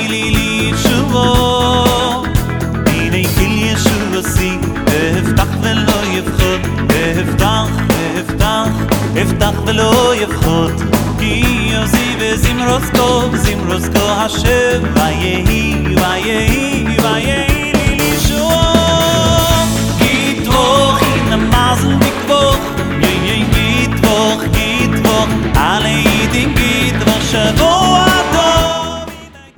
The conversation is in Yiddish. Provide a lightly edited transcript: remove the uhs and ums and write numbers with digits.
לי לישובו הנה כל ישובוסי אפתח ולא יפחד אפתח ולא יפחד כי עוזי וזמרוסקו השם ויהי